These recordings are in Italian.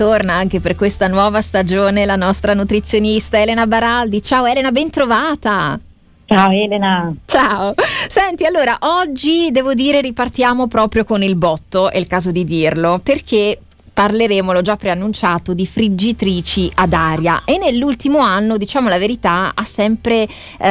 Torna anche per questa nuova stagione la nostra nutrizionista Elena Baraldi. Ciao Elena, ben trovata. Ciao Elena. Ciao. Senti, allora oggi devo dire ripartiamo proprio con il botto, è il caso di dirlo, perché parleremo, l'ho già preannunciato, di friggitrici ad aria, e nell'ultimo anno, diciamo la verità, ha sempre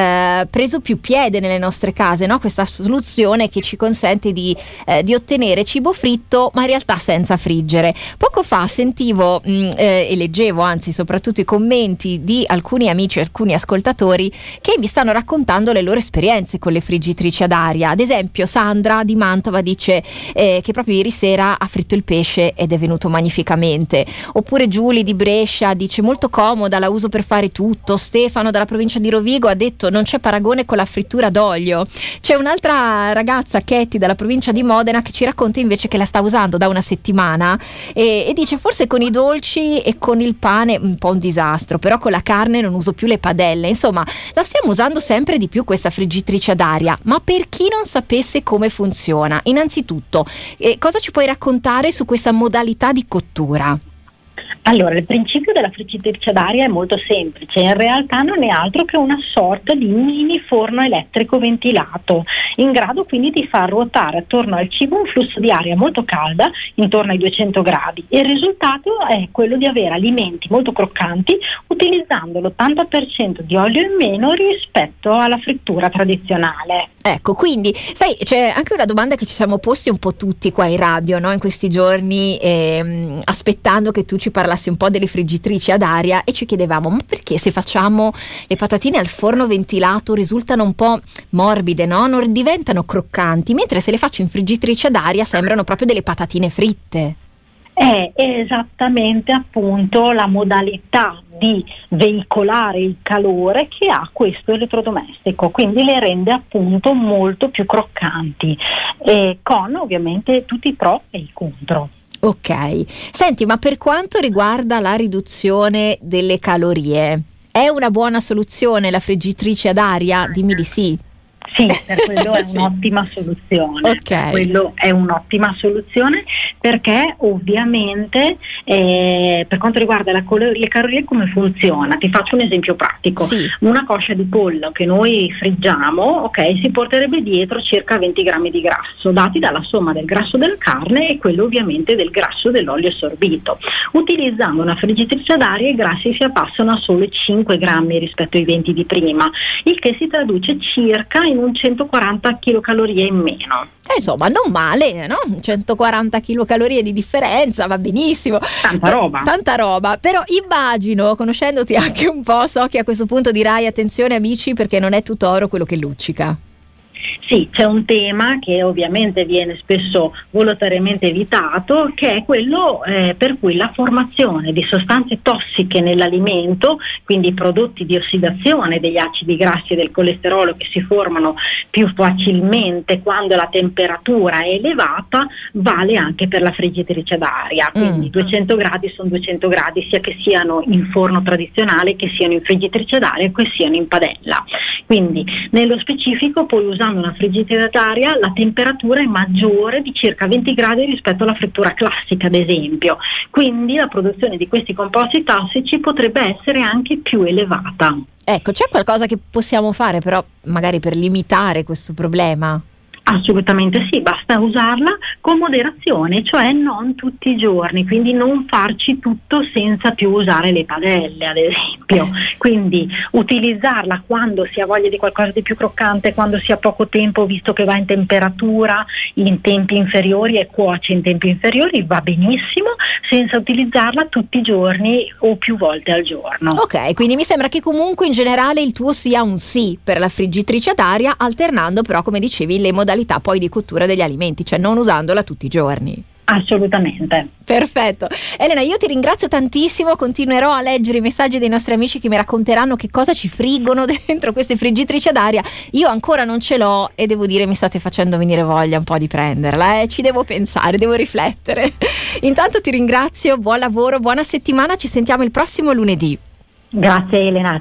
preso più piede nelle nostre case, no? Questa soluzione che ci consente di ottenere cibo fritto ma in realtà senza friggere. Poco fa sentivo e leggevo anzi soprattutto i commenti di alcuni amici, alcuni ascoltatori che mi stanno raccontando le loro esperienze con le friggitrici ad aria. Ad esempio Sandra di Mantova dice che proprio ieri sera ha fritto il pesce ed è venuto magnificamente. Oppure Giulia di Brescia dice molto comoda, la uso per fare tutto. Stefano dalla provincia di Rovigo ha detto non c'è paragone con la frittura d'olio. C'è un'altra ragazza, Katie dalla provincia di Modena, che ci racconta invece che la sta usando da una settimana e dice forse con i dolci e con il pane un po' un disastro, però con la carne non uso più le padelle. Insomma, la stiamo usando sempre di più questa friggitrice ad aria. Ma per chi non sapesse come funziona, innanzitutto cosa ci puoi raccontare su questa modalità di cottura? Allora, il principio della friggitrice ad aria è molto semplice, in realtà non è altro che una sorta di mini forno elettrico ventilato, in grado quindi di far ruotare attorno al cibo un flusso di aria molto calda, intorno ai 200 gradi. Il risultato è quello di avere alimenti molto croccanti utilizzando l'80% di olio in meno rispetto alla frittura tradizionale. Ecco, quindi sai, c'è anche una domanda che ci siamo posti un po' tutti qua in radio, no? In questi giorni, aspettando che tu ci parlassi un po' delle friggitrici ad aria, e ci chiedevamo ma perché se facciamo le patatine al forno ventilato risultano un po' morbide, no? Non diventano croccanti, mentre se le faccio in friggitrice ad aria sembrano proprio delle patatine fritte. È esattamente appunto la modalità di veicolare il calore che ha questo elettrodomestico, quindi le rende appunto molto più croccanti, con ovviamente tutti i pro e i contro. Ok, senti, ma per quanto riguarda la riduzione delle calorie, è una buona soluzione la friggitrice ad aria? Dimmi di sì. Sì, per quello è Sì. Un'ottima soluzione. Ok. Per quello è un'ottima soluzione perché ovviamente per quanto riguarda le calorie come funziona? Ti faccio un esempio pratico. Sì. Una coscia di pollo che noi friggiamo, ok, si porterebbe dietro circa 20 grammi di grasso, dati dalla somma del grasso della carne e quello ovviamente del grasso dell'olio assorbito. Utilizzando una friggitrice ad aria i grassi si abbassano a solo 5 grammi rispetto ai 20 di prima, il che si traduce circa in un 140 kcal in meno. Insomma, non male, no? 140 kcal di differenza, va benissimo. Tanta roba, però immagino, conoscendoti anche un po', so che a questo punto dirai attenzione amici perché non è tutto oro quello che luccica. Sì, c'è un tema che ovviamente viene spesso volontariamente evitato, che è quello per cui la formazione di sostanze tossiche nell'alimento, quindi prodotti di ossidazione degli acidi grassi e del colesterolo che si formano più facilmente quando la temperatura è elevata, vale anche per la friggitrice ad aria. Quindi 200 gradi sono 200 gradi, sia che siano in forno tradizionale, che siano in friggitrice ad aria, che siano in padella. Quindi nello specifico, poi usando una friggitrice ad aria, la temperatura è maggiore di circa 20 gradi rispetto alla frittura classica, ad esempio. Quindi la produzione di questi composti tossici potrebbe essere anche più elevata. Ecco, c'è qualcosa che possiamo fare però magari per limitare questo problema? Assolutamente sì, basta usarla con moderazione, cioè non tutti i giorni, quindi non farci tutto senza più usare le padelle, ad esempio. Quindi utilizzarla quando si ha voglia di qualcosa di più croccante, quando si ha poco tempo, visto che va in temperatura in tempi inferiori e cuoce in tempi inferiori, va benissimo, senza utilizzarla tutti i giorni o più volte al giorno. Ok, quindi mi sembra che comunque in generale il tuo sia un sì per la friggitrice ad aria, alternando però, come dicevi, le modalità poi di cottura degli alimenti, cioè non usandola tutti i giorni. Assolutamente. Perfetto. Elena, io ti ringrazio tantissimo, continuerò a leggere i messaggi dei nostri amici che mi racconteranno che cosa ci friggono dentro queste friggitrici ad aria. Io ancora non ce l'ho e devo dire mi state facendo venire voglia un po' di prenderla, ci devo pensare, devo riflettere. Intanto ti ringrazio, buon lavoro, buona settimana, ci sentiamo il prossimo lunedì. Grazie Elena.